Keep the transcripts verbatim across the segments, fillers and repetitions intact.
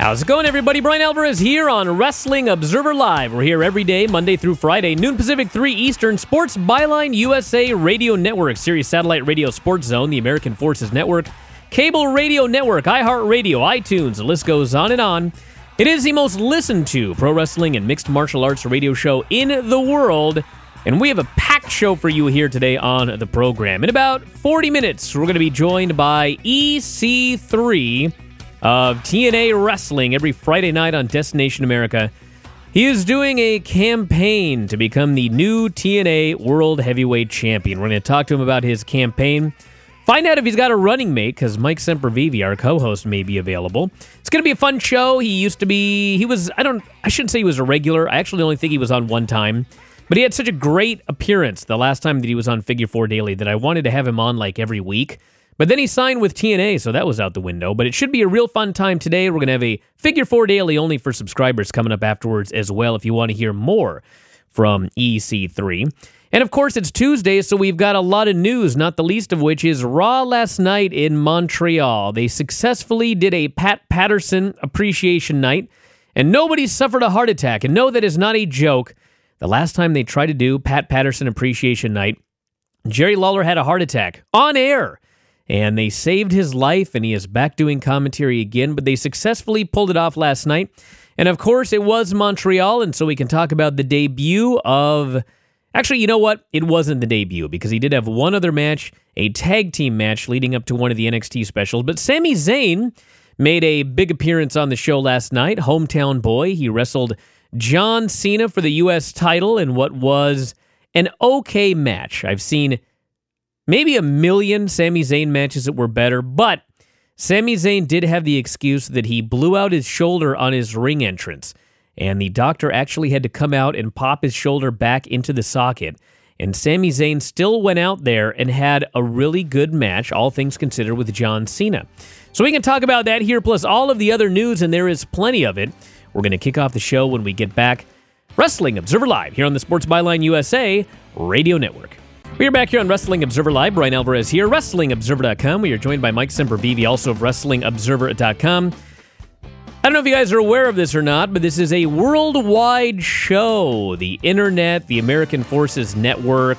How's it going, everybody? Brian Alvarez here on Wrestling Observer Live. We're here every day, Monday through Friday, noon Pacific, three Eastern, Sports Byline U S A Radio Network, Sirius Satellite Radio Sports Zone, the American Forces Network, Cable Radio Network, iHeartRadio, iTunes, the list goes on and on. It is the most listened to pro wrestling and mixed martial arts radio show in the world, and we have a packed show for you here today on the program. In about forty minutes, we're going to be joined by E C three of T N A Wrestling every Friday night on Destination America. He is doing a campaign to become the new T N A World Heavyweight Champion. We're going to talk to him about his campaign, find out if he's got a running mate, because Mike Sempervive, our co-host, may be available. It's going to be a fun show. He used to be, he was, I don't, I shouldn't say he was a regular. I actually only think he was on one time. But he had such a great appearance the last time that he was on Figure Four Daily that I wanted to have him on like every week. But then he signed with T N A, so that was out the window. But it should be a real fun time today. We're going to have a Figure Four Daily only for subscribers coming up afterwards as well if you want to hear more from E C three. And of course, it's Tuesday, so we've got a lot of news, not the least of which is Raw last night in Montreal. They successfully did a Pat Patterson appreciation night, and nobody suffered a heart attack. And no, that is not a joke. The last time they tried to do Pat Patterson appreciation night, Jerry Lawler had a heart attack on air. And they saved his life, and he is back doing commentary again, but they successfully pulled it off last night. And of course, it was Montreal, and so we can talk about the debut of... Actually, you know what? It wasn't the debut, because he did have one other match, a tag team match leading up to one of the N X T specials. But Sami Zayn made a big appearance on the show last night. Hometown boy. He wrestled John Cena for the U S title in what was an okay match. I've seen maybe a million Sami Zayn matches that were better, but Sami Zayn did have the excuse that he blew out his shoulder on his ring entrance, and the doctor actually had to come out and pop his shoulder back into the socket, and Sami Zayn still went out there and had a really good match, all things considered, with John Cena. So we can talk about that here, plus all of the other news, and there is plenty of it. We're going to kick off the show when we get back. Wrestling Observer Live here on the Sports Byline U S A Radio Network. We are back here on Wrestling Observer Live. Brian Alvarez here, Wrestling Observer dot com. We are joined by Mike Sempervive, also of Wrestling Observer dot com. I don't know if you guys are aware of this or not, but this is a worldwide show. The internet, the American Forces Network.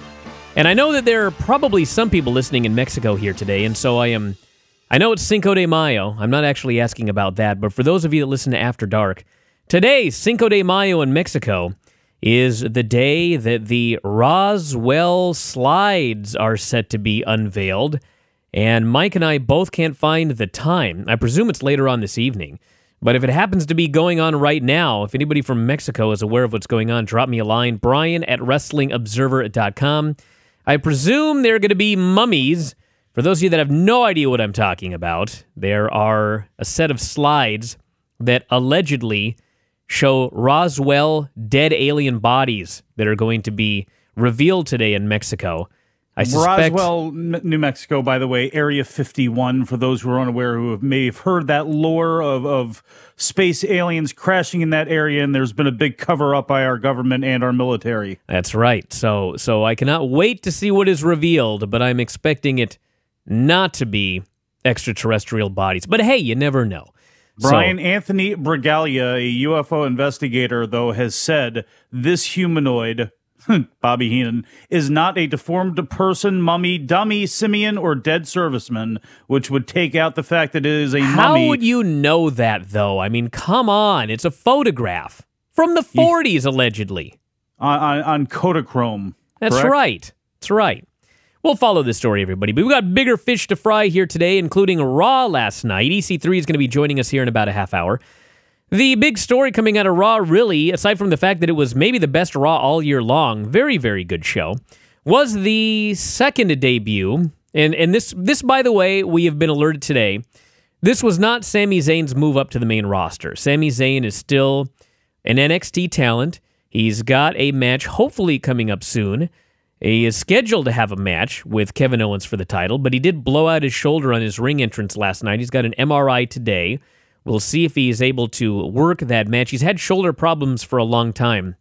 And I know that there are probably some people listening in Mexico here today, and so I am... I know it's Cinco de Mayo. I'm not actually asking about that, but for those of you that listen to After Dark, today, Cinco de Mayo in Mexico, is the day that the Roswell slides are set to be unveiled, and Mike and I both can't find the time. I presume it's later on this evening, but if it happens to be going on right now, if anybody from Mexico is aware of what's going on, drop me a line, Brian at Wrestling Observer dot com. I presume they're going to be mummies. For those of you that have no idea what I'm talking about, there are a set of slides that allegedly show Roswell dead alien bodies that are going to be revealed today in Mexico. I suspect Roswell, New Mexico, by the way, Area fifty-one, for those who are unaware, who have, may have heard that lore of, of space aliens crashing in that area, and there's been a big cover-up by our government and our military. That's right. So, so I cannot wait to see what is revealed, but I'm expecting it not to be extraterrestrial bodies. But hey, you never know. Brian So, Anthony Bragalia, a U F O investigator, though, has said this humanoid, Bobby Heenan, is not a deformed person, mummy, dummy, simian, or dead serviceman, which would take out the fact that it is a how mummy. would you know that, though? I mean, come on. It's a photograph from the forties, allegedly. On, on, on Kodachrome. That's correct? right. That's right. We'll follow this story, everybody. But we've got bigger fish to fry here today, including Raw last night. E C three is going to be joining us here in about a half hour. The big story coming out of Raw, really, aside from the fact that it was maybe the best Raw all year long, very, very good show, was the second debut. And and this, this, by the way, we have been alerted today. This was not Sami Zayn's move up to the main roster. Sami Zayn is still an N X T talent. He's got a match hopefully coming up soon. He is scheduled to have a match with Kevin Owens for the title, but he did blow out his shoulder on his ring entrance last night. He's got an M R I today. We'll see if he is able to work that match. He's had shoulder problems for a long time.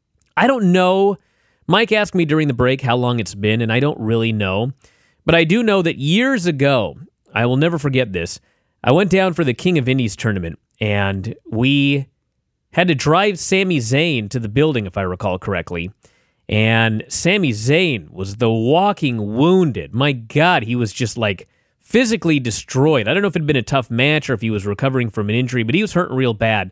I don't know. Mike asked me during the break how long it's been, and I don't really know. But I do know that years ago, I will never forget this, I went down for the King of Indies tournament, and we had to drive Sami Zayn to the building, if I recall correctly. And Sami Zayn was the walking wounded. My God, he was just like physically destroyed. I don't know if it had been a tough match or if he was recovering from an injury, but he was hurting real bad.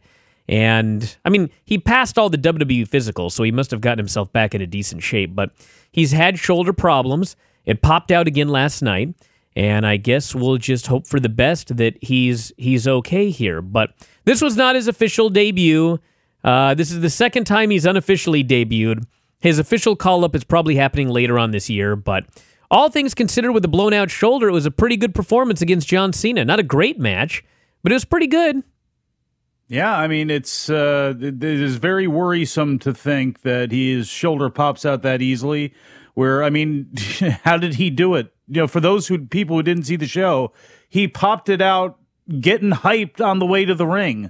And, I mean, he passed all the W W E physicals, so he must have gotten himself back in a decent shape. But he's had shoulder problems. It popped out again last night. And I guess we'll just hope for the best that he's he's okay here. But this was not his official debut. Uh, this is the second time he's unofficially debuted. His official call-up is probably happening later on this year, but all things considered with a blown-out shoulder, it was a pretty good performance against John Cena. Not a great match, but it was pretty good. Yeah, I mean, it's uh, it is very worrisome to think that his shoulder pops out that easily. Where, I mean, how did he do it? You know, for those who people who didn't see the show, he popped it out getting hyped on the way to the ring.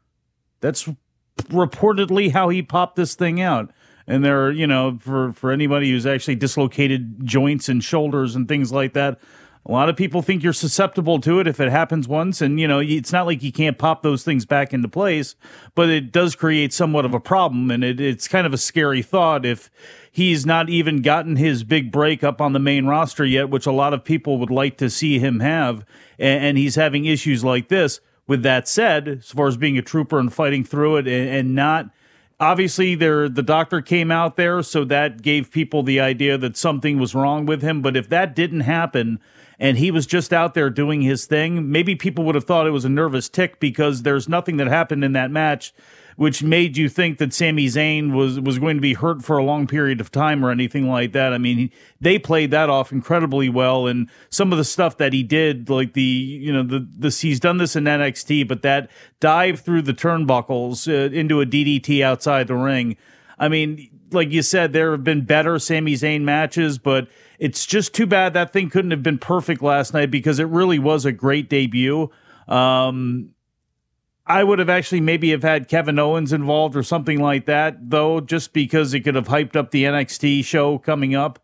That's reportedly how he popped this thing out. And there, you know, for, for anybody who's actually dislocated joints and shoulders and things like that, a lot of people think you're susceptible to it if it happens once. And, you know, it's not like you can't pop those things back into place, but it does create somewhat of a problem. And it, it's kind of a scary thought if he's not even gotten his big break up on the main roster yet, which a lot of people would like to see him have. And, and he's having issues like this. With that said, as far as being a trooper and fighting through it and, and not... Obviously, there the doctor came out there, so that gave people the idea that something was wrong with him. But if that didn't happen and he was just out there doing his thing, maybe people would have thought it was a nervous tick because there's nothing that happened in that match which made you think that Sami Zayn was, was going to be hurt for a long period of time or anything like that. I mean, he, they played that off incredibly well, and some of the stuff that he did, like the, you know, the, the he's done this in N X T, but that dive through the turnbuckles uh, into a D D T outside the ring. I mean, like you said, there have been better Sami Zayn matches, but it's just too bad that thing couldn't have been perfect last night because it really was a great debut. Um, I would have actually maybe have had Kevin Owens involved or something like that, though, just because it could have hyped up the N X T show coming up.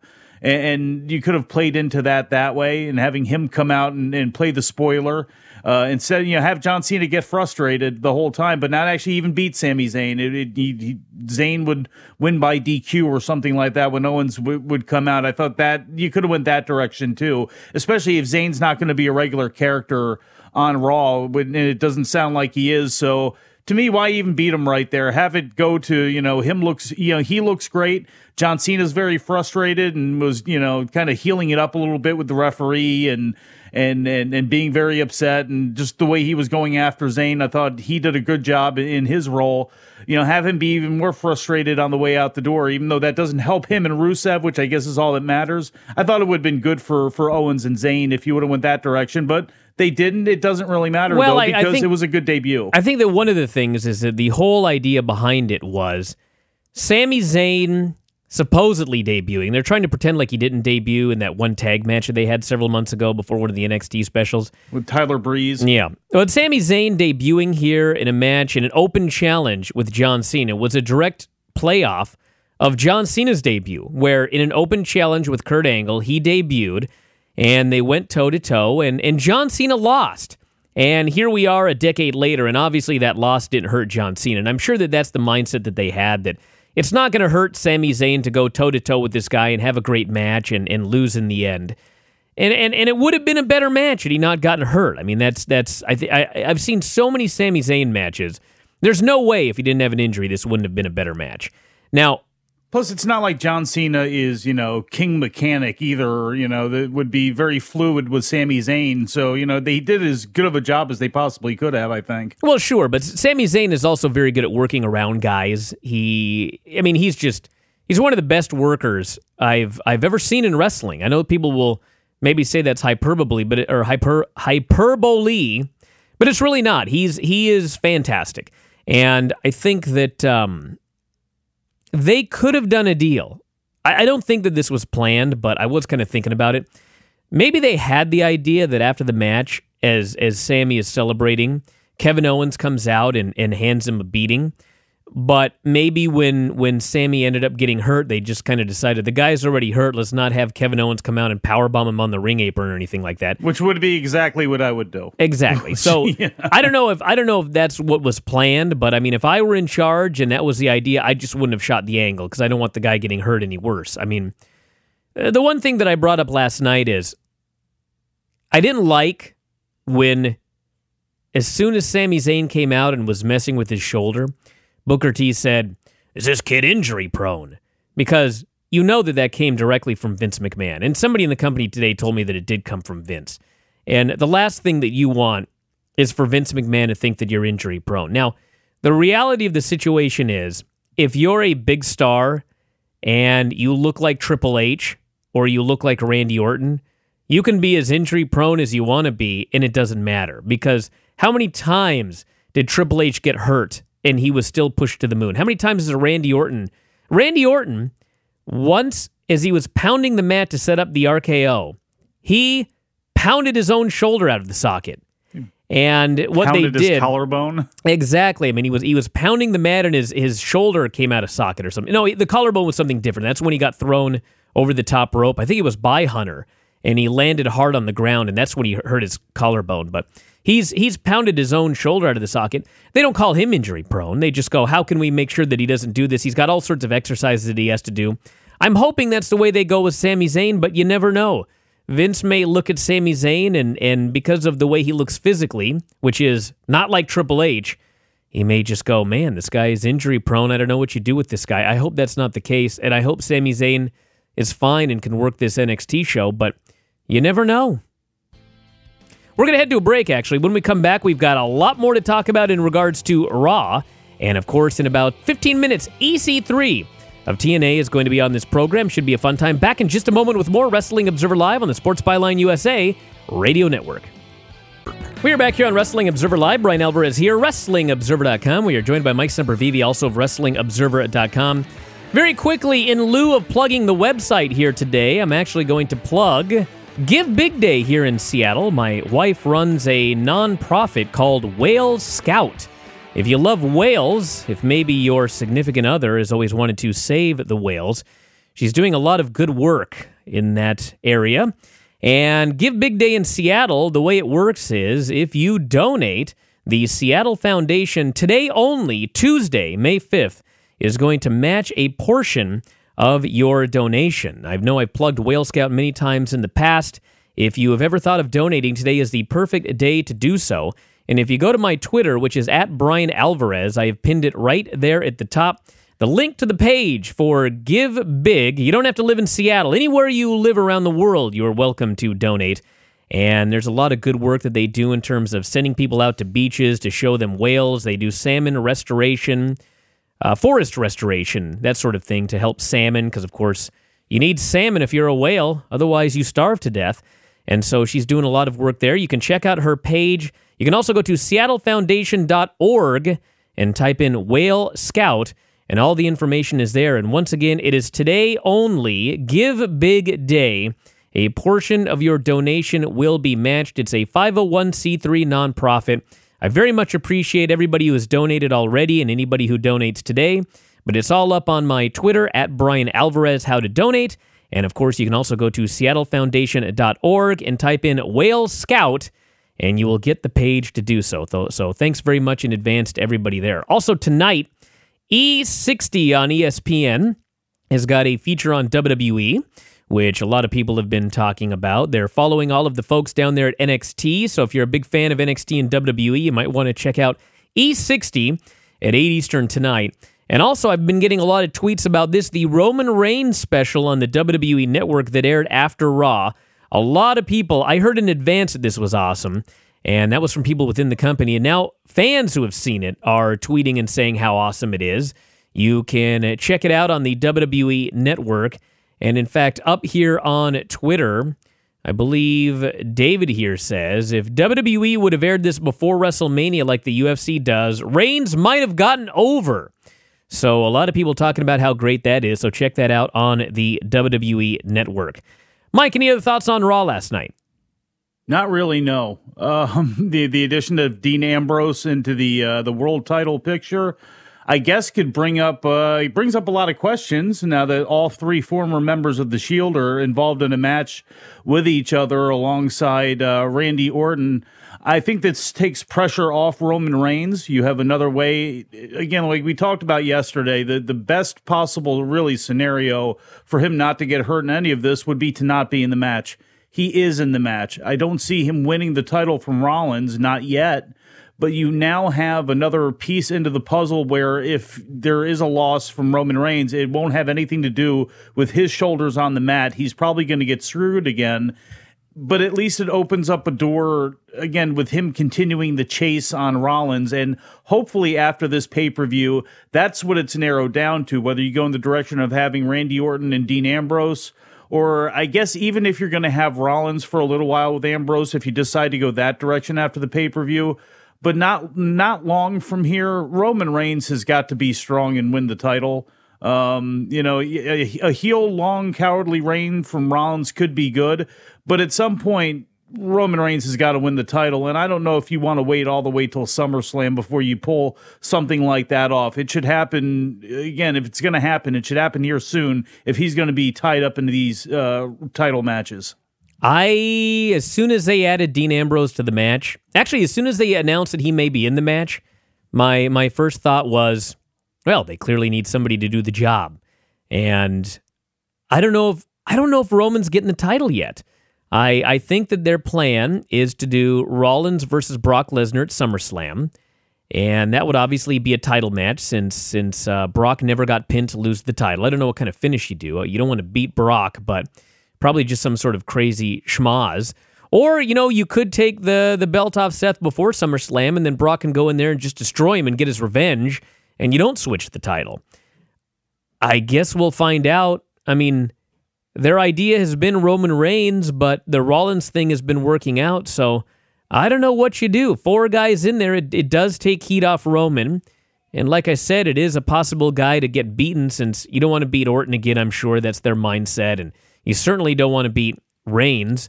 And you could have played into that that way and having him come out and, and play the spoiler. Uh, instead, you know, have John Cena get frustrated the whole time, but not actually even beat Sami Zayn. It, it, he, he, Zayn would win by D Q or something like that when Owens w- would come out. I thought that you could have went that direction too, especially if Zayn's not going to be a regular character on Raw, and it doesn't sound like he is. So to me, why even beat him right there? Have it go to, you know, him looks, you know, he looks great. John Cena's very frustrated and was, you know, kind of healing it up a little bit with the referee and, and, and, and being very upset, and just the way he was going after Zayn. I thought he did a good job in his role. You know, have him be even more frustrated on the way out the door, even though that doesn't help him and Rusev, which I guess is all that matters. I thought it would have been good for, for Owens and Zayn if you would have went that direction, but they didn't. It doesn't really matter, well, though, I, because I think, it was a good debut. I think that one of the things is that the whole idea behind it was Sami Zayn supposedly debuting. They're trying to pretend like he didn't debut in that one tag match that they had several months ago before one of the N X T specials. With Tyler Breeze. Yeah. But Sami Zayn debuting here in a match in an open challenge with John Cena was a direct playoff of John Cena's debut, where in an open challenge with Kurt Angle, he debuted, and they went toe-to-toe, and, and John Cena lost. And here we are a decade later, and obviously that loss didn't hurt John Cena. And I'm sure that that's the mindset that they had, that it's not going to hurt Sami Zayn to go toe-to-toe with this guy and have a great match and, and lose in the end. And and and it would have been a better match had he not gotten hurt. I mean, that's that's I th- I I've seen so many Sami Zayn matches. There's no way if he didn't have an injury, this wouldn't have been a better match. Now, plus, it's not like John Cena is, you know, king mechanic either, you know, that would be very fluid with Sami Zayn. So, you know, they did as good of a job as they possibly could have, I think. Well, sure, but Sami Zayn is also very good at working around guys. He, I mean, he's just, he's one of the best workers I've I've ever seen in wrestling. I know people will maybe say that's hyperbole, but it, or hyper hyperbole, but it's really not. He's he is fantastic. And I think that um they could have done a deal. I, I don't think that this was planned, but I was kind of thinking about it. Maybe they had the idea that after the match, as as Sami is celebrating, Kevin Owens comes out and, and hands him a beating. But maybe when when Sammy ended up getting hurt, they just kind of decided the guy's already hurt. Let's not have Kevin Owens come out and powerbomb him on the ring apron or anything like that. Which would be exactly what I would do. Exactly. So yeah. I don't know if I don't know if that's what was planned, but I mean, if I were in charge and that was the idea, I just wouldn't have shot the angle because I don't want the guy getting hurt any worse. I mean, the one thing that I brought up last night is I didn't like when, as soon as Sami Zayn came out and was messing with his shoulder, Booker T said, "Is this kid injury prone?" Because you know that that came directly from Vince McMahon. And somebody in the company today told me that it did come from Vince. And the last thing that you want is for Vince McMahon to think that you're injury prone. Now, the reality of the situation is, if you're a big star and you look like Triple H or you look like Randy Orton, you can be as injury prone as you want to be, and it doesn't matter. Because how many times did Triple H get hurt and he was still pushed to the moon? How many times is Randy Orton? Randy Orton, once as he was pounding the mat to set up the R K O, he pounded his own shoulder out of the socket. And what pounded they did, his collarbone. Exactly. I mean, he was he was pounding the mat, and his his shoulder came out of socket or something. No, the collarbone was something different. That's when he got thrown over the top rope. I think it was by Hunter, and he landed hard on the ground, and that's when he hurt his collarbone. But He's he's pounded his own shoulder out of the socket. They don't call him injury prone. They just go, how can we make sure that he doesn't do this? He's got all sorts of exercises that he has to do. I'm hoping that's the way they go with Sami Zayn, but you never know. Vince may look at Sami Zayn, and, and because of the way he looks physically, which is not like Triple H, he may just go, man, this guy is injury prone. I don't know what you do with this guy. I hope that's not the case, and I hope Sami Zayn is fine and can work this N X T show, but you never know. We're going to head to a break, actually. When we come back, we've got a lot more to talk about in regards to Raw. And, of course, in about fifteen minutes, E C three of T N A is going to be on this program. Should be a fun time. Back in just a moment with more Wrestling Observer Live on the Sports Byline U S A Radio Network. We are back here on Wrestling Observer Live. Brian Alvarez here, Wrestling Observer dot com. We are joined by Mike Sempervive, also of Wrestling Observer dot com. Very quickly, in lieu of plugging the website here today, I'm actually going to plug Give Big Day here in Seattle. My wife runs a nonprofit called Whales Scout. If you love whales, if maybe your significant other has always wanted to save the whales, she's doing a lot of good work in that area. And Give Big Day in Seattle, the way it works is if you donate, the Seattle Foundation today only, Tuesday, May fifth, is going to match a portion of your donation. I know I've plugged Whale Scout many times in the past. If you have ever thought of donating, today is the perfect day to do so. And if you go to my Twitter, which is at Brian Alvarez, I have pinned it right there at the top. The link to the page for Give Big. You don't have to live in Seattle. Anywhere you live around the world, you are welcome to donate. And there's a lot of good work that they do in terms of sending people out to beaches to show them whales. They do salmon restoration, Uh, forest restoration, that sort of thing to help salmon, because, of course, you need salmon if you're a whale. Otherwise, you starve to death. And so she's doing a lot of work there. You can check out her page. You can also go to seattle foundation dot org and type in Whale Scout, and all the information is there. And once again, it is today only, Give Big Day. A portion of your donation will be matched. It's a five oh one c three nonprofit. I very much appreciate everybody who has donated already and anybody who donates today, but it's all up on my Twitter, at Brian Alvarez, how to donate. And, of course, you can also go to seattle foundation dot org and type in Whale Scout, and you will get the page to do so. So thanks very much in advance to everybody there. Also, tonight, E sixty on E S P N has got a feature on W W E, which a lot of people have been talking about. They're following all of the folks down there at N X T, so if you're a big fan of N X T and W W E, you might want to check out E sixty at eight Eastern tonight. And also, I've been getting a lot of tweets about this, the Roman Reigns special on the W W E Network that aired after Raw. A lot of people, I heard in advance that this was awesome, and that was from people within the company, and now fans who have seen it are tweeting and saying how awesome it is. You can check it out on the W W E Network. And in fact, up here on Twitter, I believe David here says, if W W E would have aired this before WrestleMania like the U F C does, Reigns might have gotten over. So a lot of people talking about how great that is. So check that out on the W W E Network. Mike, any other thoughts on Raw last night? Not really, no. Um, the the addition of Dean Ambrose into the uh, the world title picture, I guess could bring up, uh, he brings up a lot of questions now that all three former members of the Shield are involved in a match with each other alongside uh, Randy Orton. I think this takes pressure off Roman Reigns. You have another way, again, like we talked about yesterday, the, the best possible really scenario for him not to get hurt in any of this would be to not be in the match. He is in the match. I don't see him winning the title from Rollins, not yet. But you now have another piece into the puzzle where if there is a loss from Roman Reigns, it won't have anything to do with his shoulders on the mat. He's probably going to get screwed again. But at least it opens up a door, again, with him continuing the chase on Rollins. And hopefully after this pay-per-view, that's what it's narrowed down to, whether you go in the direction of having Randy Orton and Dean Ambrose, or I guess even if you're going to have Rollins for a little while with Ambrose, if you decide to go that direction after the pay-per-view. But not not long from here, Roman Reigns has got to be strong and win the title. Um, you know, a, a heel, long, cowardly reign from Rollins could be good. But at some point, Roman Reigns has got to win the title. And I don't know if you want to wait all the way till SummerSlam before you pull something like that off. It should happen, again, if it's going to happen, it should happen here soon if he's going to be tied up into these uh, title matches. I, as soon as they added Dean Ambrose to the match, actually, as soon as they announced that he may be in the match, my my first thought was, well, they clearly need somebody to do the job. And I don't know if I don't know if Roman's getting the title yet. I, I think that their plan is to do Rollins versus Brock Lesnar at SummerSlam. And that would obviously be a title match since since uh, Brock never got pinned to lose the title. I don't know what kind of finish you do. You don't want to beat Brock, but probably just some sort of crazy schmaz. Or, you know, you could take the, the belt off Seth before SummerSlam, and then Brock can go in there and just destroy him and get his revenge, and you don't switch the title. I guess we'll find out. I mean, their idea has been Roman Reigns, but the Rollins thing has been working out, so I don't know what you do. Four guys in there, it, it does take heat off Roman, and like I said, it is a possible guy to get beaten since you don't want to beat Orton again, I'm sure that's their mindset, and you certainly don't want to beat Reigns.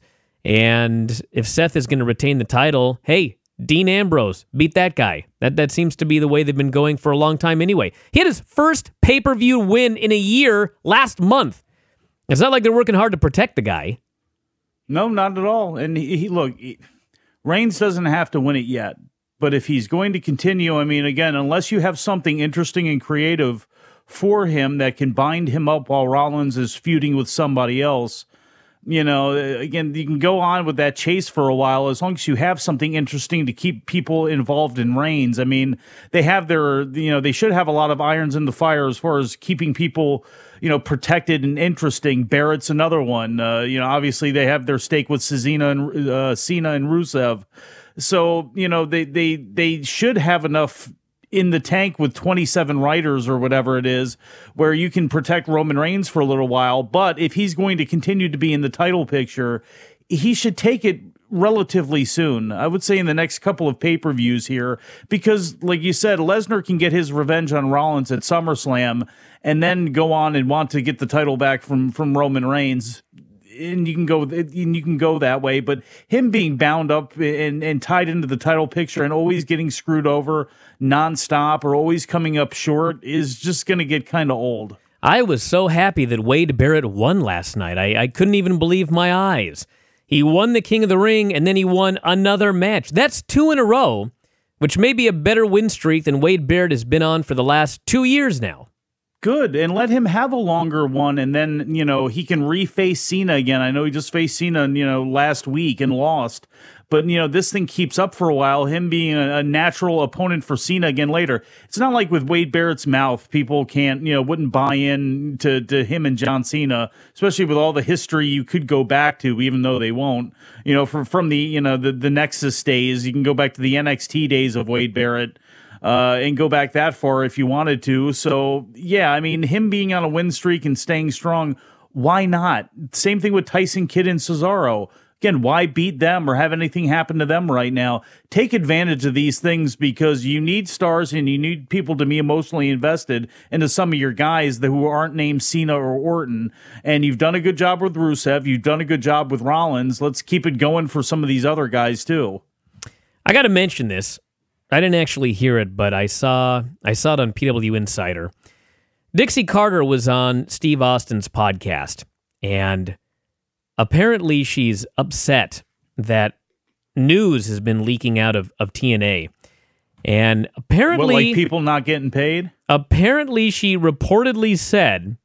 And if Seth is going to retain the title, hey, Dean Ambrose, beat that guy. That that seems to be the way they've been going for a long time anyway. He had his first pay-per-view win in a year last month. It's not like they're working hard to protect the guy. No, not at all. And he, he look, he, Reigns doesn't have to win it yet. But if he's going to continue, I mean, again, unless you have something interesting and creative for him that can bind him up while Rollins is feuding with somebody else, you know, again, you can go on with that chase for a while as long as you have something interesting to keep people involved in Reigns. I mean, they have their, you know, they should have a lot of irons in the fire as far as keeping people, you know, protected and interesting. Barrett's another one. Uh, you know, obviously they have their stake with Cena and uh, Cena and Rusev. So, you know, they they they should have enough in the tank with twenty-seven writers or whatever it is, where you can protect Roman Reigns for a little while. But if he's going to continue to be in the title picture, he should take it relatively soon. I would say in the next couple of pay-per-views here, because like you said, Lesnar can get his revenge on Rollins at SummerSlam and then go on and want to get the title back from, from Roman Reigns. And you can go, and you can go that way, but him being bound up and, and tied into the title picture and always getting screwed over nonstop or always coming up short is just going to get kind of old. I was so happy that Wade Barrett won last night. I, I couldn't even believe my eyes. He won the King of the Ring, and then he won another match. That's two in a row, which may be a better win streak than Wade Barrett has been on for the last two years now. Good, and let him have a longer one, and then, you know, he can reface Cena again. I know he just faced Cena, you know, last week and lost, but, you know, this thing keeps up for a while, him being a, a natural opponent for Cena again later. It's not like with Wade Barrett's mouth, people can't, you know, wouldn't buy in to, to him and John Cena, especially with all the history you could go back to, even though they won't. You know, from, from the, you know, the, the Nexus days, you can go back to the N X T days of Wade Barrett. Uh, and go back that far if you wanted to. So, yeah, I mean, him being on a win streak and staying strong, why not? Same thing with Tyson Kidd and Cesaro. Again, why beat them or have anything happen to them right now? Take advantage of these things because you need stars and you need people to be emotionally invested into some of your guys that who aren't named Cena or Orton. And you've done a good job with Rusev. You've done a good job with Rollins. Let's keep it going for some of these other guys, too. I got to mention this. I didn't actually hear it, but I saw I saw it on P W Insider. Dixie Carter was on Steve Austin's podcast, and apparently she's upset that news has been leaking out of, of T N A. And apparently... What, like people not getting paid? Apparently she reportedly said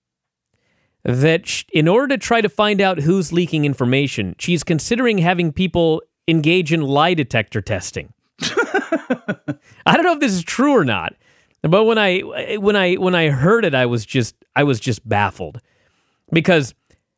that sh- in order to try to find out who's leaking information, she's considering having people engage in lie detector testing. I don't know if this is true or not, but when I when I when I heard it, I was just I was just baffled because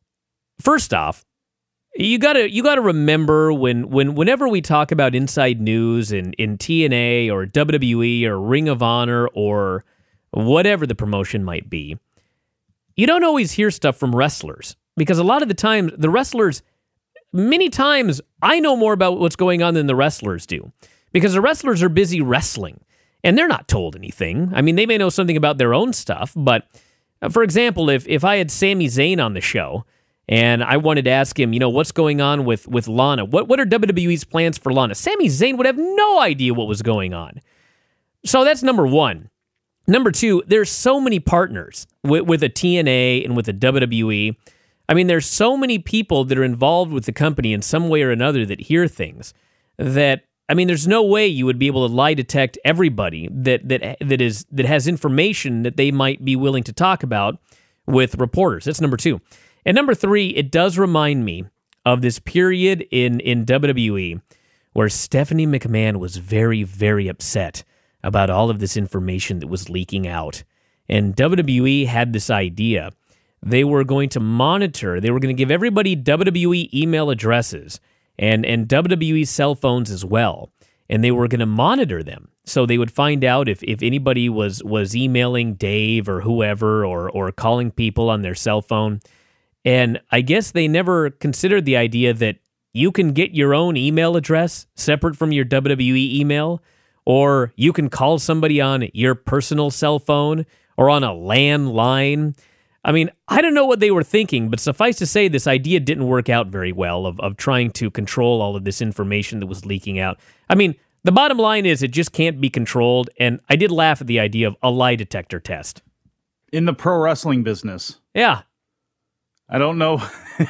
first off, you gotta you gotta remember when when whenever we talk about inside news in in T N A or W W E or Ring of Honor or whatever the promotion might be, you don't always hear stuff from wrestlers because a lot of the time the wrestlers, many times I know more about what's going on than the wrestlers do. Because the wrestlers are busy wrestling, and they're not told anything. I mean, they may know something about their own stuff, but uh, for example, if if I had Sami Zayn on the show, and I wanted to ask him, you know, what's going on with, with Lana? What what are W W E's plans for Lana? Sami Zayn would have no idea what was going on. So that's number one. Number two, there's so many partners with, with a T N A and with a W W E. I mean, there's so many people that are involved with the company in some way or another that hear things that, I mean, there's no way you would be able to lie detect everybody that that that is that has information that they might be willing to talk about with reporters. That's number two. And number three, it does remind me of this period in, in W W E where Stephanie McMahon was very, very upset about all of this information that was leaking out. And W W E had this idea. They were going to monitor, they were going to give everybody W W E email addresses and, and W W E cell phones as well. And they were going to monitor them. So they would find out if, if anybody was was emailing Dave or whoever or or calling people on their cell phone. And I guess they never considered the idea that you can get your own email address separate from your W W E email, or you can call somebody on your personal cell phone or on a landline. I mean, I don't know what they were thinking, but suffice to say, this idea didn't work out very well of, of trying to control all of this information that was leaking out. I mean, the bottom line is it just can't be controlled, and I did laugh at the idea of a lie detector test. In the pro wrestling business. Yeah. I don't know.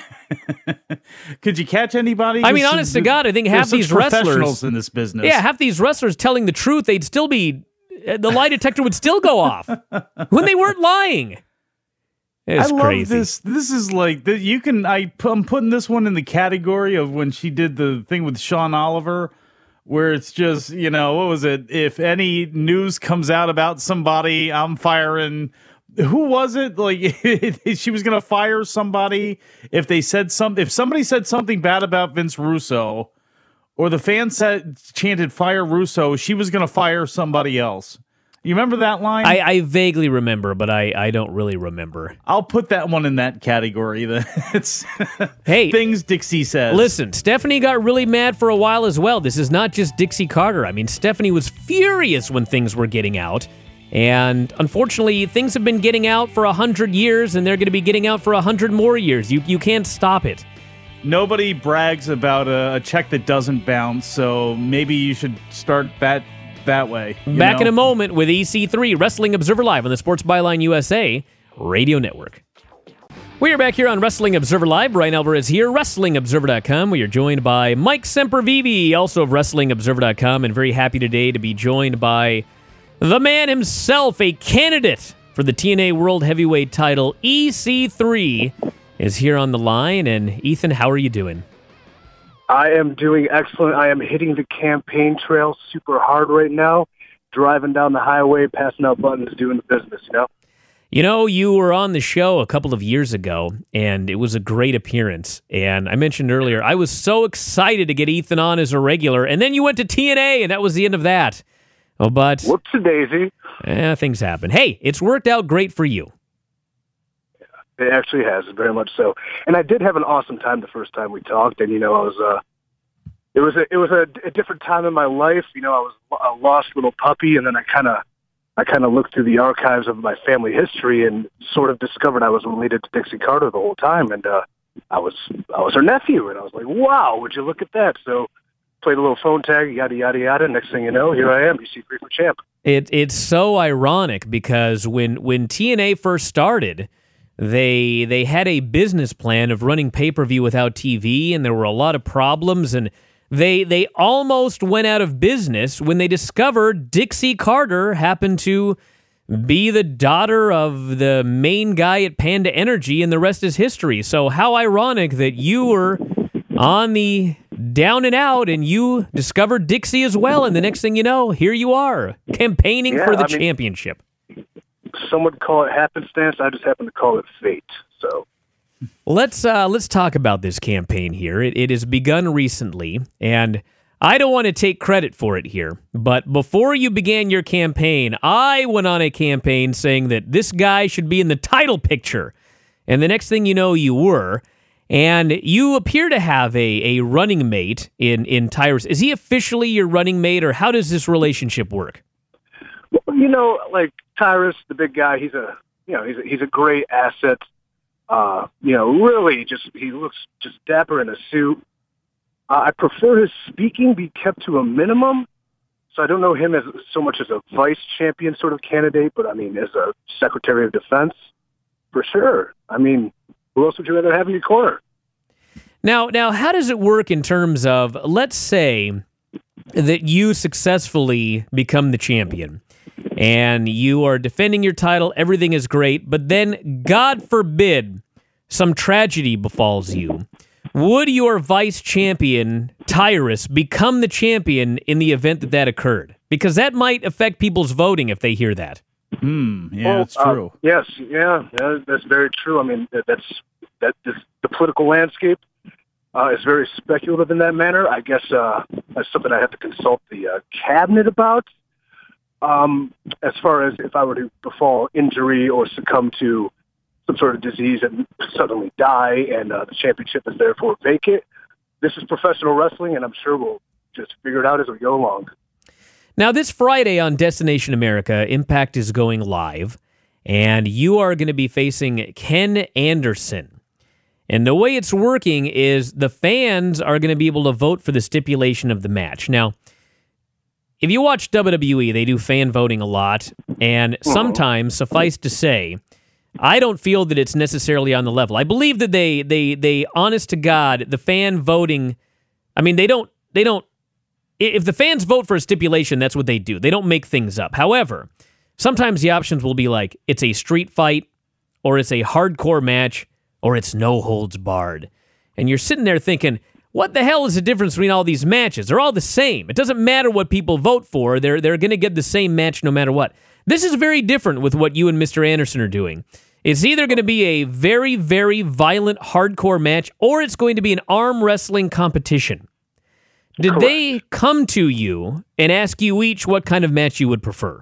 Could you catch anybody? I mean, honest to God, I think half these wrestlers in this business. Yeah, half these wrestlers telling the truth, they'd still be, the lie detector would still go off when they weren't lying. It's I love crazy. this. This is like you can. I I'm putting this one in the category of when she did the thing with Sean Oliver, where it's just, you know, what was it? If any news comes out about somebody, I'm firing. Who was it? Like she was going to fire somebody if they said something. If somebody said something bad about Vince Russo, or the fans said chanted "Fire Russo," she was going to fire somebody else. You remember that line? I, I vaguely remember, but I, I don't really remember. I'll put that one in that category. It's hey, things Dixie says. Listen, Stephanie got really mad for a while as well. This is not just Dixie Carter. I mean, Stephanie was furious when things were getting out. And unfortunately, things have been getting out for a hundred years, and they're going to be getting out for a hundred more years. You you can't stop it. Nobody brags about a, a check that doesn't bounce, so maybe you should start that that way. Back know? in a moment with E C three, Wrestling Observer Live on the Sports Byline U S A Radio Network. We are back here on Wrestling Observer Live. Brian Alvarez here, Wrestling Observer dot com. We are joined by Mike Sempervive, also of Wrestling Observer dot com, and very happy today to be joined by the man himself, a candidate for the T N A World Heavyweight title. E C three is here on the line. And Ethan, how are you doing? I am doing excellent. I am hitting the campaign trail super hard right now, driving down the highway, passing out buttons, doing the business, you know? You know, you were on the show a couple of years ago, and it was a great appearance. And I mentioned earlier, I was so excited to get Ethan on as a regular, and then you went to T N A, and that was the end of that. Oh, but whoopsie-daisy. Eh, things happen. Hey, it's worked out great for you. It actually has, very much so. And I did have an awesome time the first time we talked, and, you know, I was, uh, it was a, it was a, a different time in my life. You know, I was a lost little puppy, and then I kind of, I kind of looked through the archives of my family history and sort of discovered I was related to Dixie Carter the whole time, and uh, I was, I was her nephew, and I was like, wow, would you look at that? So played a little phone tag, yada, yada, yada. Next thing you know, here I am, E C three for champ. It, it's so ironic because when, when T N A first started, they they had a business plan of running pay-per-view without T V, and there were a lot of problems, and they they almost went out of business when they discovered Dixie Carter happened to be the daughter of the main guy at Panda Energy, and the rest is history. So how ironic that you were on the down and out, and you discovered Dixie as well, and the next thing you know, here you are, campaigning yeah, for the I mean, championship. Some would call it happenstance. I just happen to call it fate. So let's uh, let's talk about this campaign here. It, it has begun recently, and I don't want to take credit for it here, but before you began your campaign, I went on a campaign saying that this guy should be in the title picture, and the next thing you know, you were. And you appear to have a, a running mate in, in Tyrus. Is he officially your running mate, or how does this relationship work? Well, you know, like Tyrus, the big guy, he's a you know he's a, he's a great asset. Uh, you know, really, just he looks just dapper in a suit. Uh, I prefer his speaking be kept to a minimum. So I don't know him as so much as a vice champion sort of candidate, but I mean as a Secretary of Defense, for sure. I mean. Who else would you rather have in your corner? Now, now, how does it work in terms of, let's say that you successfully become the champion and you are defending your title, everything is great, but then, God forbid, some tragedy befalls you. Would your vice champion, Tyrus, become the champion in the event that that occurred? Because that might affect people's voting if they hear that. Hmm. Yeah, well, that's true. Uh, yes. Yeah, yeah. That's very true. I mean, that, that's that. This, the political landscape uh, is very speculative in that manner. I guess uh, that's something I have to consult the uh, cabinet about. Um, as far as if I were to befall injury or succumb to some sort of disease and suddenly die, and uh, the championship is therefore vacant. This is professional wrestling, and I'm sure we'll just figure it out as we go along. Now, this Friday on Destination America, Impact is going live, and you are going to be facing Ken Anderson. And the way it's working is the fans are going to be able to vote for the stipulation of the match. Now, if you watch W W E, they do fan voting a lot, and sometimes, suffice to say, I don't feel that it's necessarily on the level. I believe that they, they, they, honest to God, the fan voting, I mean, they don't, they don't, if the fans vote for a stipulation, that's what they do. They don't make things up. However, sometimes the options will be like, it's a street fight, or it's a hardcore match, or it's no holds barred. And you're sitting there thinking, what the hell is the difference between all these matches? They're all the same. It doesn't matter what people vote for. They're, they're going to get the same match no matter what. This is very different with what you and Mister Anderson are doing. It's either going to be a very, very violent hardcore match, or it's going to be an arm wrestling competition. Did Correct. They come to you and ask you each what kind of match you would prefer?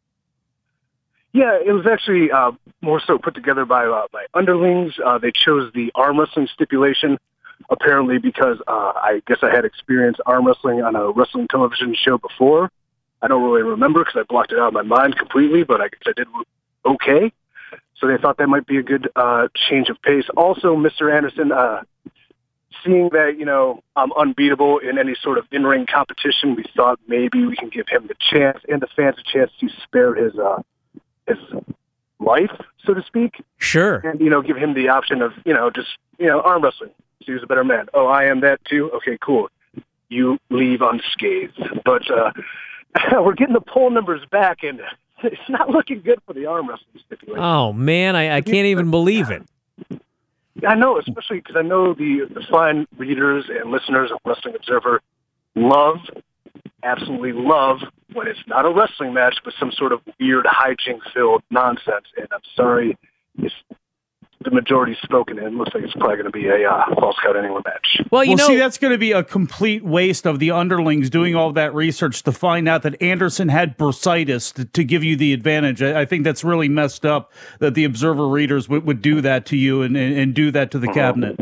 Yeah, it was actually uh, more so put together by uh, by underlings. Uh, they chose the arm wrestling stipulation, apparently because uh, I guess I had experienced arm wrestling on a wrestling television show before. I don't really remember because I blocked it out of my mind completely, but I guess I did okay. So they thought that might be a good uh, change of pace. Also, Mister Anderson, uh, seeing that, you know, I'm unbeatable in any sort of in-ring competition, we thought maybe we can give him the chance and the fans a chance to spare his uh, his life, so to speak. Sure. And, you know, give him the option of, you know, just, you know, arm wrestling. So he's a better man. Oh, I am that too? Okay, cool. You leave unscathed. But uh, we're getting the poll numbers back, and it's not looking good for the arm wrestling stipulation. Oh, man, I, I can't even believe it. I know, especially because I know the, the fine readers and listeners of Wrestling Observer love, absolutely love, when it's not a wrestling match, but some sort of weird hijink-filled nonsense. And I'm sorry, it's the majority spoken, and it looks like it's probably going to be a uh, Falls Count Anywhere match. Well, you well, know, see, that's going to be a complete waste of the underlings doing all that research to find out that Anderson had bursitis to, to give you the advantage. I, I think that's really messed up that the Observer readers would, would do that to you and, and, and do that to the Mm-hmm. cabinet.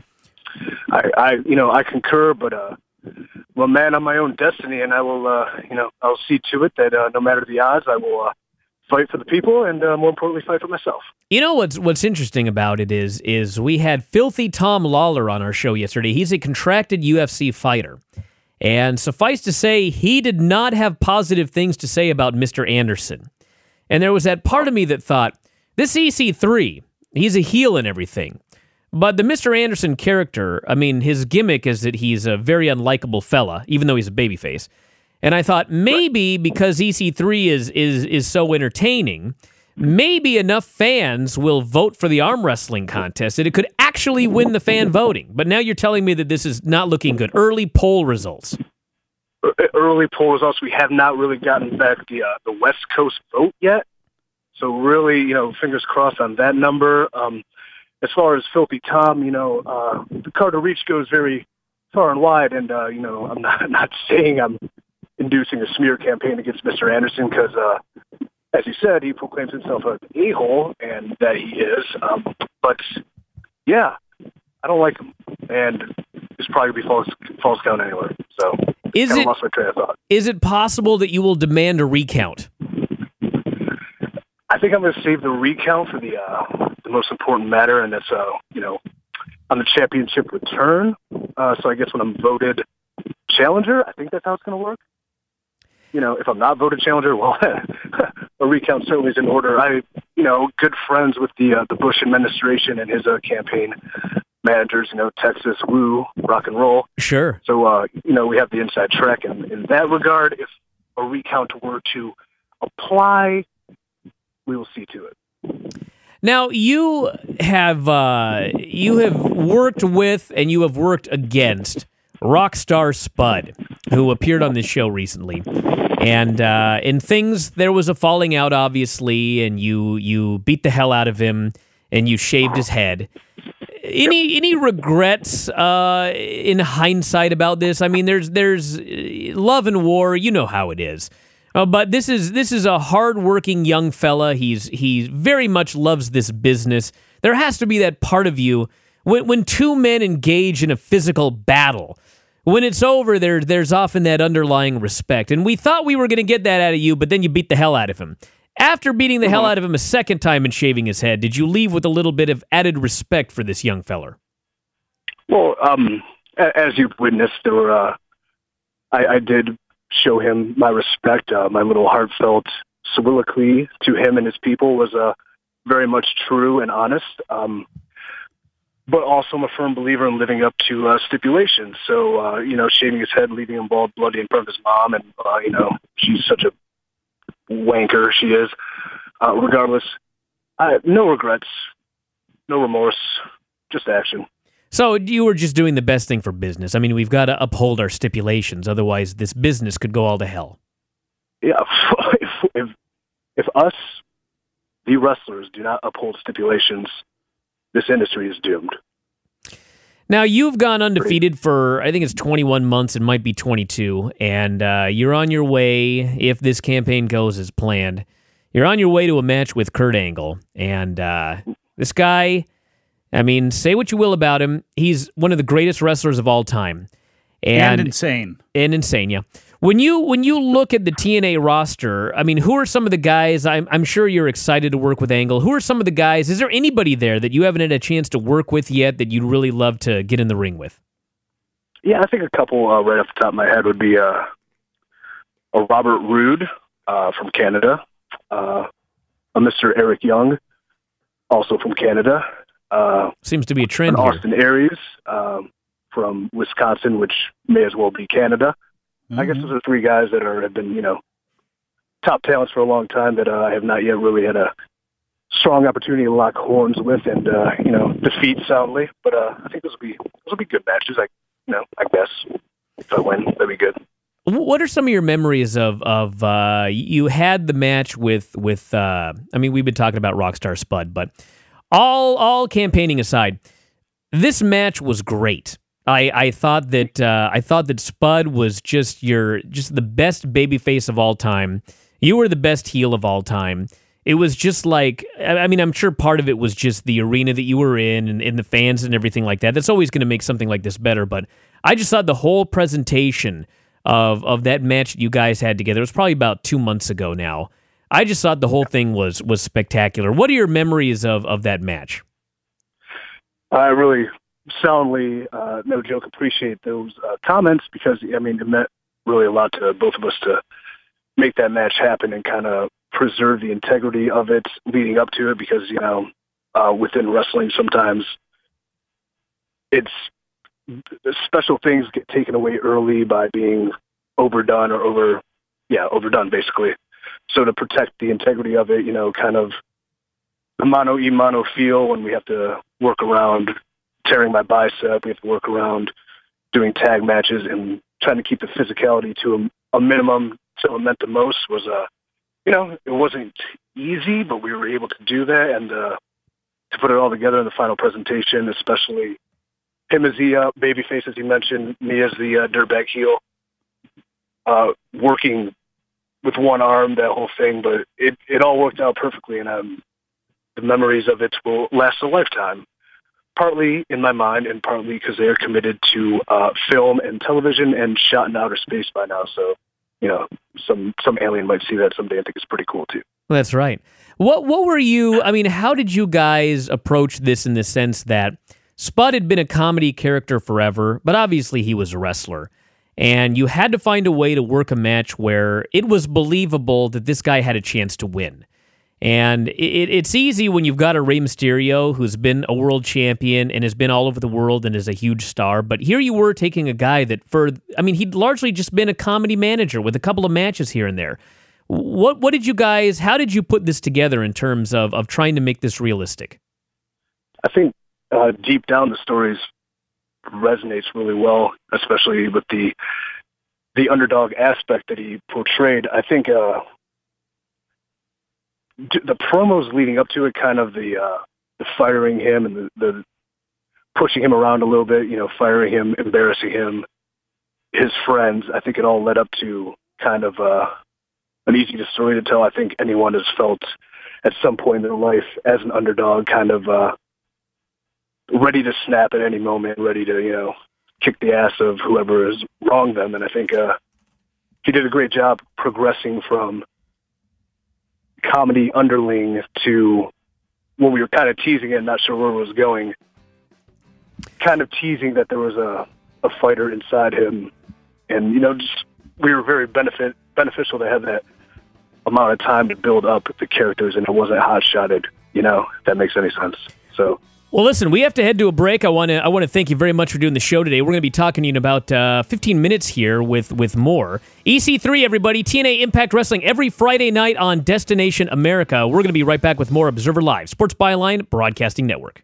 I, I, you know, I concur, but uh, I'm a man on my own destiny, and I will, uh, you know, I'll see to it that uh, no matter the odds, I will uh, fight for the people, and uh, more importantly, fight for myself. You know what's what's interesting about it is is we had Filthy Tom Lawler on our show yesterday. He's a contracted U F C fighter, And suffice to say, he did not have positive things to say about Mister Anderson. And there was that part of me that thought, this E C three, he's a heel and everything. But the Mister Anderson character, I mean, his gimmick is that he's a very unlikable fella, even though he's a babyface. And I thought maybe because E C three is is is so entertaining, maybe enough fans will vote for the arm wrestling contest that it could actually win the fan voting. But now you're telling me that this is not looking good. Early poll results. Early poll results. We have not really gotten back the uh, the West Coast vote yet. So really, you know, fingers crossed on that number. Um, as far as Filthy Tom, you know, uh, the Carter Reach goes very far and wide. And, uh, you know, I'm not, not saying I'm inducing a smear campaign against Mister Anderson because, uh, as you said, he proclaims himself an a-hole, and that he is. Um, but, yeah, I don't like him. And it's probably going to be false, false count anyway. So is it, lost my train of thought. Is it possible that you will demand a recount? I think I'm going to save the recount for the uh, the most important matter, and that's, uh, you know, on the championship return. Uh, so I guess when I'm voted challenger, I think that's how it's going to work. You know, if I'm not voted challenger, well, a recount certainly is in order. I, you know, good friends with the uh, the Bush administration and his uh, campaign managers, you know, Texas, woo, rock and roll. Sure. So, uh, you know, we have the inside track in, in that regard. If a recount were to apply, we will see to it. Now, you have uh, you have worked with and you have worked against Rockstar Spud, who appeared on this show recently. And uh, in things, there was a falling out, obviously, and you you beat the hell out of him and you shaved his head. Any any regrets uh, in hindsight about this? I mean, there's there's love and war. You know how it is. Uh, but this is this is a hardworking young fella. He's he very much loves this business. There has to be that part of you when when two men engage in a physical battle. When it's over, there there's often that underlying respect. And we thought we were going to get that out of you, but then you beat the hell out of him. After beating the hell out of him a second time and shaving his head, did you leave with a little bit of added respect for this young feller? Well, um, as you've witnessed, there were, uh, I, I did show him my respect. Uh, my little heartfelt soliloquy to him and his people was uh, very much true and honest. Um, but also I'm a firm believer in living up to uh, stipulations. So, uh, you know, shaving his head, leaving him bald, bloody in front of his mom, and, uh, you know, she's such a wanker, she is. Uh, regardless, I, no regrets, no remorse, just action. So you were just doing the best thing for business. I mean, we've got to uphold our stipulations, otherwise this business could go all to hell. Yeah, if, if, if us, the wrestlers, do not uphold stipulations, this industry is doomed. Now, you've gone undefeated for, I think it's twenty-one months, it might be twenty-two, and uh, you're on your way, if this campaign goes as planned, you're on your way to a match with Kurt Angle. And uh, this guy, I mean, say what you will about him, he's one of the greatest wrestlers of all time. And, and insane. And insane, yeah. When you when you look at the T N A roster, I mean, who are some of the guys? I'm, I'm sure you're excited to work with Angle. Who are some of the guys? Is there anybody there that you haven't had a chance to work with yet that you'd really love to get in the ring with? Yeah, I think a couple uh, right off the top of my head would be uh, a Robert Roode uh, from Canada, uh, a Mister Eric Young, also from Canada. Uh, Seems to be a trend an here. Austin Aries um, from Wisconsin, which may as well be Canada. Mm-hmm. I guess those are three guys that are have been, you know, top talents for a long time that uh, I have not yet really had a strong opportunity to lock horns with and, uh, you know, defeat soundly. But uh, I think those will be those will be good matches. I, you know, I guess if I win, that'd be good. What are some of your memories of of uh, you had the match with with? Uh, I mean, we've been talking about Rockstar Spud, but all all campaigning aside, this match was great. I, I thought that uh, I thought that Spud was just your just the best babyface of all time. You were the best heel of all time. It was just like, I mean, I'm sure part of it was just the arena that you were in and, and the fans and everything like that. That's always going to make something like this better. But I just thought the whole presentation of of that match that you guys had together, it was probably about two months ago now. I just thought the whole thing was was spectacular. What are your memories of, of that match? I really soundly, uh, no joke, appreciate those uh, comments because, I mean, it meant really a lot to both of us to make that match happen and kind of preserve the integrity of it leading up to it because, you know, uh, within wrestling sometimes it's special things get taken away early by being overdone or over, yeah, overdone basically. So to protect the integrity of it, you know, kind of the mono e mono feel when we have to work around tearing my bicep, we have to work around doing tag matches and trying to keep the physicality to a, a minimum so it meant the most was, uh, you know, it wasn't easy, but we were able to do that and uh, to put it all together in the final presentation, especially him as the uh, babyface, as you mentioned, me as the uh, dirtbag heel, uh, working with one arm, that whole thing, but it, it all worked out perfectly, and um, the memories of it will last a lifetime, partly in my mind and partly because they are committed to uh, film and television and shot in outer space by now, so, you know, some, some alien might see that someday and think it's pretty cool, too. That's right. What, what were you, I mean, how did you guys approach this in the sense that Spud had been a comedy character forever, but obviously he was a wrestler. And you had to find a way to work a match where it was believable that this guy had a chance to win. And it, it's easy when you've got a Rey Mysterio who's been a world champion and has been all over the world and is a huge star. But here you were taking a guy that for, I mean, he'd largely just been a comedy manager with a couple of matches here and there. What what did you guys, how did you put this together in terms of, of trying to make this realistic? I think Uh, deep down, the stories resonates really well, especially with the the underdog aspect that he portrayed. I think uh, d- the promos leading up to it, kind of the uh, the firing him and the, the pushing him around a little bit, you know, firing him, embarrassing him, his friends. I think it all led up to kind of uh, an easy story to tell. I think anyone has felt at some point in their life as an underdog, kind of. Uh, ready to snap at any moment, ready to, you know, kick the ass of whoever has wronged them. And I think uh, he did a great job progressing from comedy underling to when we were kind of teasing it, not sure where it was going, kind of teasing that there was a, a fighter inside him. And, you know, just we were very benefit beneficial to have that amount of time to build up the characters, and it wasn't hot-shotted, you know, if that makes any sense. So... Well, listen, we have to head to a break. I want to I want to thank you very much for doing the show today. We're going to be talking to you in about uh, fifteen minutes here with, with more. E C three, everybody, T N A Impact Wrestling every Friday night on Destination America. We're going to be right back with more Observer Live, Sports Byline Broadcasting Network.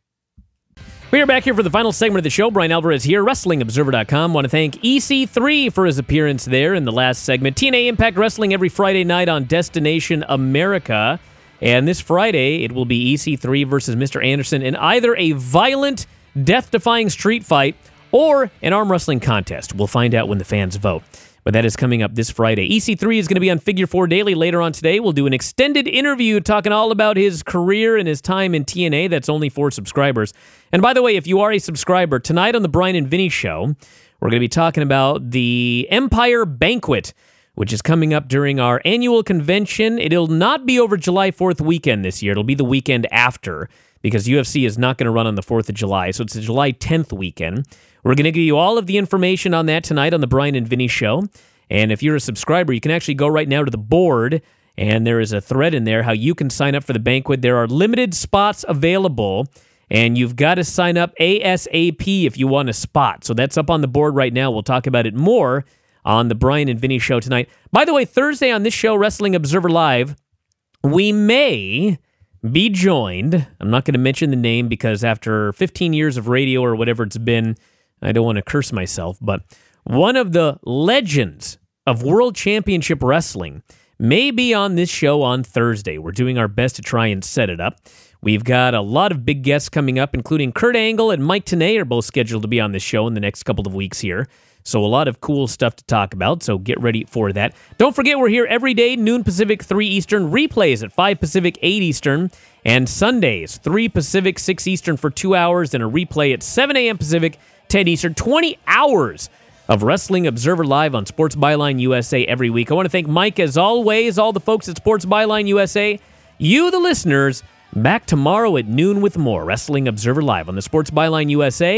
We are back here for the final segment of the show. Brian Alvarez here, Wrestling Observer dot com. Want to thank E C three for his appearance there in the last segment. T N A Impact Wrestling every Friday night on Destination America. And this Friday, it will be E C three versus Mister Anderson in either a violent, death-defying street fight or an arm wrestling contest. We'll find out when the fans vote. But that is coming up this Friday. E C three is going to be on Figure four Daily later on today. We'll do an extended interview talking all about his career and his time in T N A. That's only for subscribers. And by the way, if you are a subscriber, tonight on the Brian and Vinny Show, we're going to be talking about the Empire Banquet, which is coming up during our annual convention. It'll not be over July fourth weekend this year. It'll be the weekend after, because U F C is not going to run on the fourth of July, so it's the July tenth weekend. We're going to give you all of the information on that tonight on the Brian and Vinny Show. And if you're a subscriber, you can actually go right now to the board, and there is a thread in there how you can sign up for the banquet. There are limited spots available, and you've got to sign up ASAP if you want a spot. So that's up on the board right now. We'll talk about it more on the Brian and Vinny Show tonight. By the way, Thursday on this show, Wrestling Observer Live, we may be joined. I'm not going to mention the name because after fifteen years of radio or whatever it's been, I don't want to curse myself, but one of the legends of World Championship Wrestling may be on this show on Thursday. We're doing our best to try and set it up. We've got a lot of big guests coming up, including Kurt Angle and Mike Tenay are both scheduled to be on this show in the next couple of weeks here. So a lot of cool stuff to talk about, so get ready for that. Don't forget, we're here every day, noon Pacific, three Eastern, replays at five Pacific, eight Eastern, and Sundays, three Pacific, six Eastern for two hours, and a replay at seven a.m. Pacific, ten Eastern. twenty hours of Wrestling Observer Live on Sports Byline U S A every week. I want to thank Mike, as always, all the folks at Sports Byline U S A, you, the listeners. Back tomorrow at noon with more Wrestling Observer Live on the Sports Byline U S A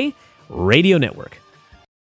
Radio Network.